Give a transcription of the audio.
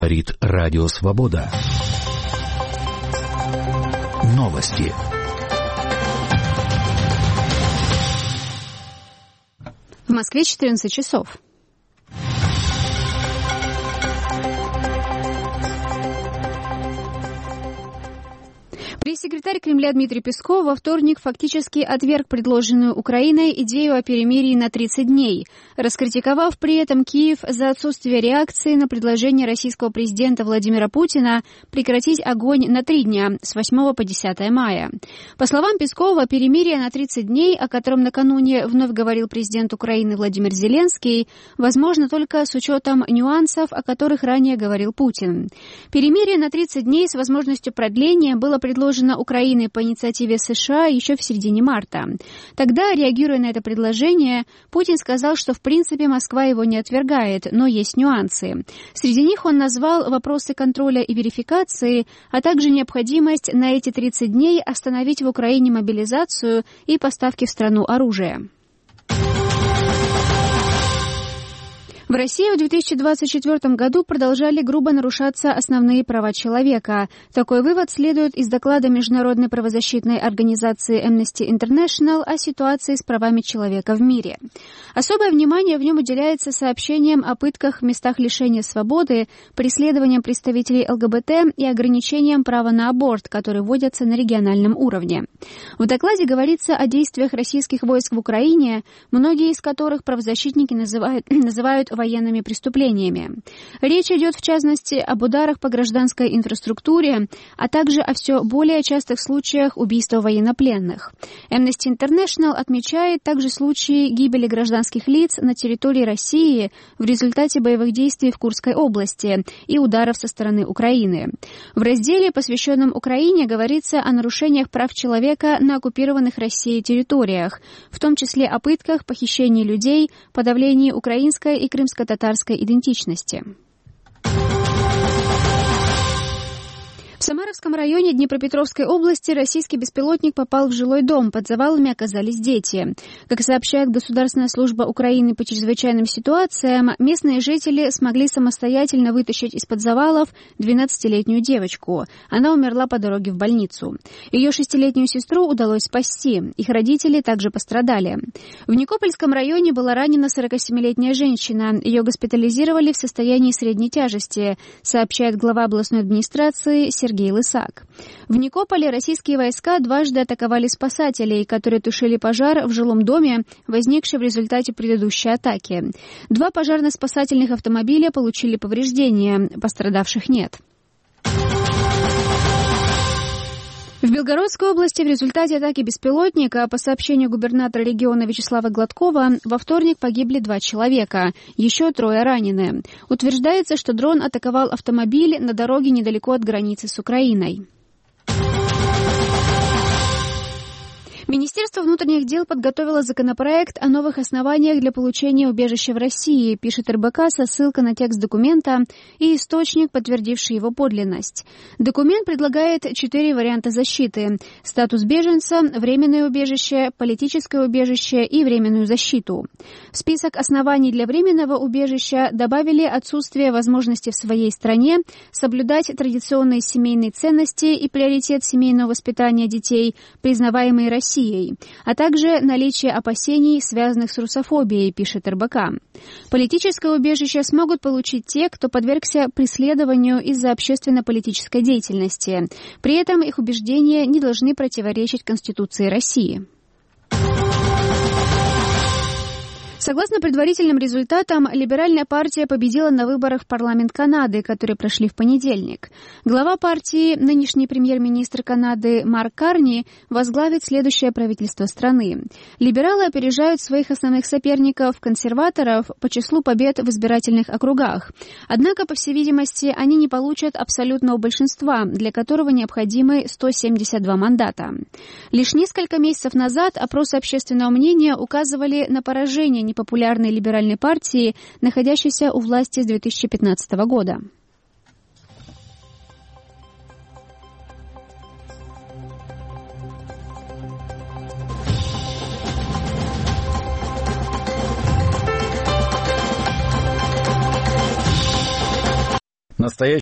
Говорит Радио Свобода. Новости. В Москве 14 часов. Пресс-секретарь Кремля Дмитрий Песков во вторник фактически отверг предложенную Украиной идею о перемирии на 30 дней, раскритиковав при этом Киев за отсутствие реакции на предложение российского президента Владимира Путина прекратить огонь на 3 дня с 8 по 10 мая. По словам Пескова, перемирие на 30 дней, о котором накануне вновь говорил президент Украины Владимир Зеленский, возможно только с учетом нюансов, о которых ранее говорил Путин. Перемирие на 30 дней с возможностью продления было предложено Украиной по инициативе США еще в середине марта. Тогда, реагируя на это предложение, Путин сказал, что в принципе Москва его не отвергает, но есть нюансы. Среди них он назвал вопросы контроля и верификации, а также необходимость на эти 30 дней остановить в Украине мобилизацию и поставки в страну оружия. В России в 2024 году продолжали грубо нарушаться основные права человека. Такой вывод следует из доклада Международной правозащитной организации Amnesty International о ситуации с правами человека в мире. Особое внимание в нем уделяется сообщениям о пытках в местах лишения свободы, преследованиям представителей ЛГБТ и ограничениям права на аборт, которые вводятся на региональном уровне. В докладе говорится о действиях российских войск в Украине, многие из которых правозащитники называют военными преступлениями. Речь идет, в частности, об ударах по гражданской инфраструктуре, а также о все более частых случаях убийства военнопленных. Amnesty International отмечает также случаи гибели гражданских лиц на территории России в результате боевых действий в Курской области и ударов со стороны Украины. В разделе, посвященном Украине, говорится о нарушениях прав человека на оккупированных Россией территориях, в том числе о пытках, похищении людей, подавлении украинской и крымско-татарской идентичности. В Самаровском районе Днепропетровской области российский беспилотник попал в жилой дом. Под завалами оказались дети. Как сообщает Государственная служба Украины по чрезвычайным ситуациям, местные жители смогли самостоятельно вытащить из-под завалов 12-летнюю девочку. Она умерла по дороге в больницу. Ее 6-летнюю сестру удалось спасти. Их родители также пострадали. В Никопольском районе была ранена 47-летняя женщина. Ее госпитализировали в состоянии средней тяжести, сообщает глава областной администрации Сергей Лысак. В Никополе российские войска дважды атаковали спасателей, которые тушили пожар в жилом доме, возникший в результате предыдущей атаки. 2 пожарно-спасательных автомобиля получили повреждения, пострадавших нет. В Белгородской области в результате атаки беспилотника, по сообщению губернатора региона Вячеслава Гладкова, во вторник погибли 2 человека, еще 3 ранены. Утверждается, что дрон атаковал автомобиль на дороге недалеко от границы с Украиной. Министерство внутренних дел подготовило законопроект о новых основаниях для получения убежища в России, пишет РБК со ссылкой на текст документа и источник, подтвердивший его подлинность. Документ предлагает 4 варианта защиты: статус беженца, временное убежище, политическое убежище и временную защиту. В список оснований для временного убежища добавили отсутствие возможности в своей стране соблюдать традиционные семейные ценности и приоритет семейного воспитания детей, признаваемые Россией, а также наличие опасений, связанных с русофобией, пишет РБК. Политическое убежище смогут получить те, кто подвергся преследованию из-за общественно-политической деятельности. При этом их убеждения не должны противоречить Конституции России. Согласно предварительным результатам, либеральная партия победила на выборах в парламент Канады, которые прошли в понедельник. Глава партии, нынешний премьер-министр Канады Марк Карни, возглавит следующее правительство страны. Либералы опережают своих основных соперников, консерваторов, по числу побед в избирательных округах. Однако, по всей видимости, они не получат абсолютного большинства, для которого необходимы 172 мандата. Лишь несколько месяцев назад опросы общественного мнения указывали на поражение непопулярной либеральной партии, находящейся у власти с 2015 года. Настоящий